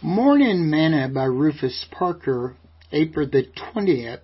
Morning Manna by Rufus Parker, April the 20th,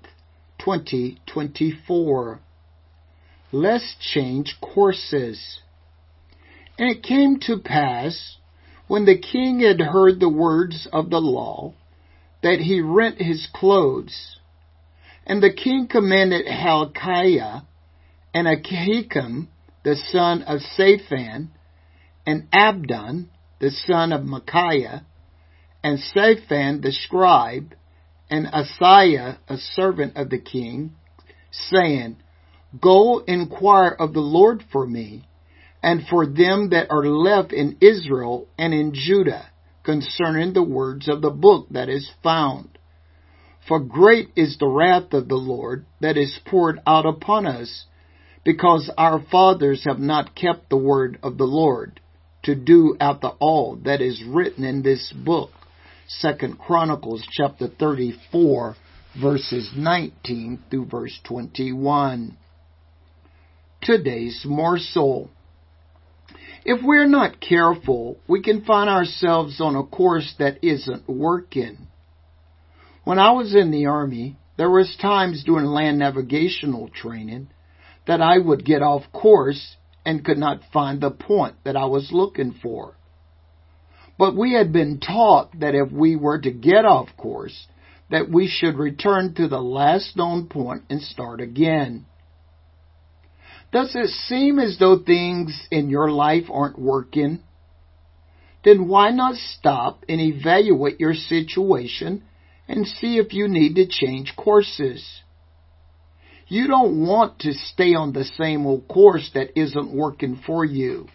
2024. Let's change courses. And it came to pass, when the king had heard the words of the law, that he rent his clothes. And the king commanded Hilkiah and Ahikam, the son of Shaphan, and Abdon, the son of Micaiah, and Shaphan the scribe, and Asaiah, a servant of the king, saying, Go inquire of the Lord for me, and for them that are left in Israel and in Judah, concerning the words of the book that is found. For great is the wrath of the Lord that is poured out upon us, because our fathers have not kept the word of the Lord, to do after all that is written in this book. 2 Chronicles chapter 34, verses 19 through verse 21. Today's morsel. If we're not careful, we can find ourselves on a course that isn't working. When I was in the Army, there was times during land navigational training that I would get off course and could not find the point that I was looking for. But we had been taught that if we were to get off course, that we should return to the last known point and start again. Does it seem as though things in your life aren't working? Then why not stop and evaluate your situation and see if you need to change courses? You don't want to stay on the same old course that isn't working for you.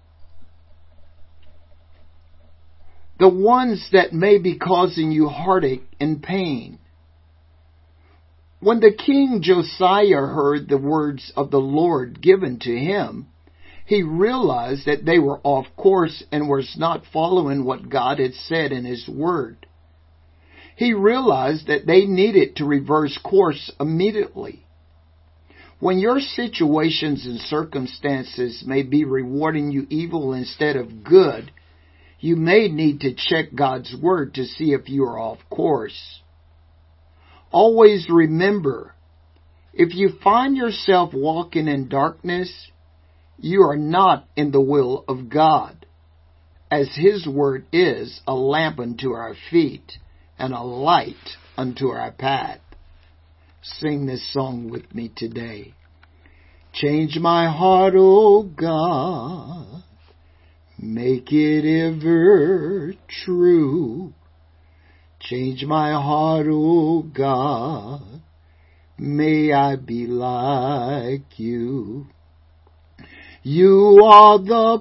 The ones that may be causing you heartache and pain. When the king Josiah heard the words of the Lord given to him, he realized that they were off course and was not following what God had said in his word. He realized that they needed to reverse course immediately. When your situations and circumstances may be rewarding you evil instead of good, you may need to check God's word to see if you are off course. Always remember, if you find yourself walking in darkness, you are not in the will of God, as His word is a lamp unto our feet and a light unto our path. Sing this song with me today. Change my heart, O God. Make it ever true. Change my heart, O God. May I be like you. You are the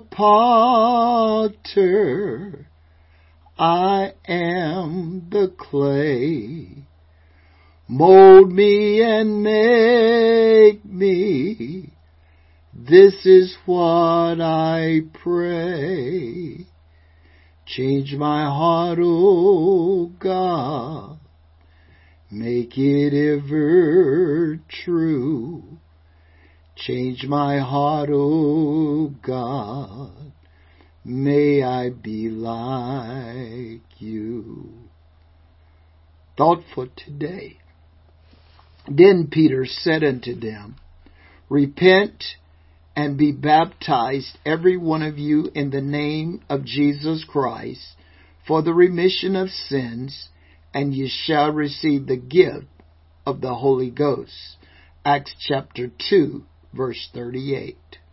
potter. I am the clay. Mold me and make me. This is what I pray. Change my heart, O God. Make it ever true. Change my heart, O God. May I be like you. Thought for today. Then Peter said unto them, Repent and be baptized, every one of you, in the name of Jesus Christ, for the remission of sins, and ye shall receive the gift of the Holy Ghost. Acts chapter 2, verse 38.